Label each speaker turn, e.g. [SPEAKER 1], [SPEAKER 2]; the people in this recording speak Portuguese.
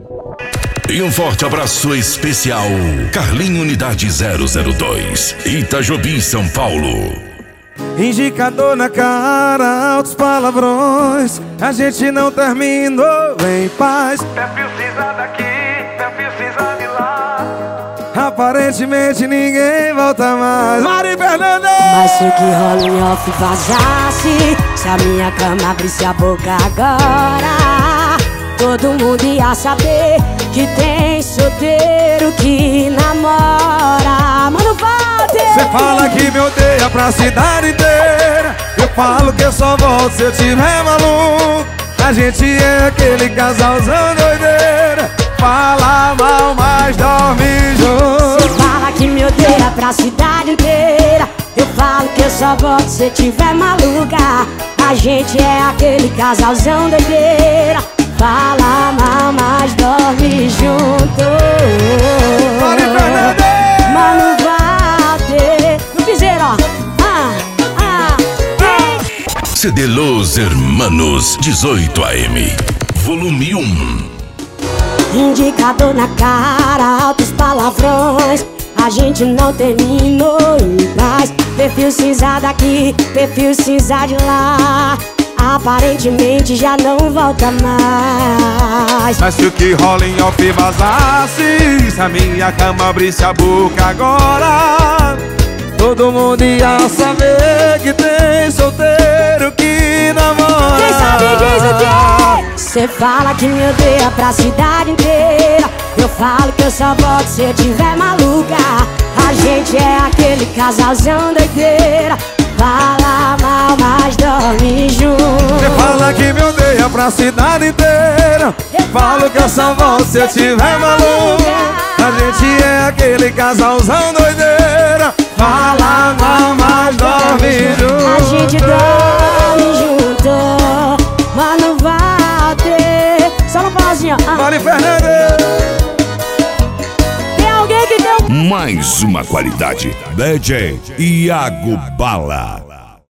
[SPEAKER 1] E um forte abraço especial, Carlinho Unidade 002, Itajobi, São Paulo.
[SPEAKER 2] Indicador na cara, altos palavrões, a gente não terminou em paz.
[SPEAKER 3] Perfil cinza daqui, perfil cinza de lá.
[SPEAKER 2] Aparentemente ninguém volta mais. Mari Fernandes!
[SPEAKER 4] Mas se o que rola em off vazasse, se a minha cama abrisse a boca agora, todo mundo ia saber que tem solteiro que namora. Mano, bate!
[SPEAKER 2] Cê fala que me odeia pra cidade inteira, eu falo que eu só volto se eu tiver maluco. A gente é aquele casalzão doideira, fala mal, mas dorme junto.
[SPEAKER 4] Cê fala que me odeia pra cidade inteira, eu falo que eu só volto se eu tiver maluca. A gente é aquele casalzão doideira, fala mal, mas dorme junto.
[SPEAKER 2] Mari Fernandes!
[SPEAKER 4] Mano, bate no piseiro, ó.
[SPEAKER 1] CD Los Hermanos 18 AM, volume 1.
[SPEAKER 4] Indicador na cara, altos palavrões, a gente não terminou em paz. Perfil cinza daqui, perfil cinza de lá, aparentemente já não volta mais.
[SPEAKER 2] Mas se o que rola em off vazasse, se a minha cama abrisse a boca agora, todo mundo ia saber que tem solteiro que namora.
[SPEAKER 4] Quem sabe diz o quê? Cê fala que me odeia pra cidade inteira, eu falo que eu só volto se eu tiver maluca. A gente é aquele casalzão doideira, fala mal, mas dorme junto.
[SPEAKER 2] Cê fala que me odeia pra cidade inteira, eu falo que eu só volto se eu tiver maluca. A gente é aquele casalzão doideira, fala mal, mas dorme junto.
[SPEAKER 4] A gente dorme junto, mano, vai ter. Só no pauzinho,
[SPEAKER 2] Mari Fernandes!
[SPEAKER 4] Tem alguém que tem um...
[SPEAKER 1] Mais uma qualidade, DJ Iago Bala.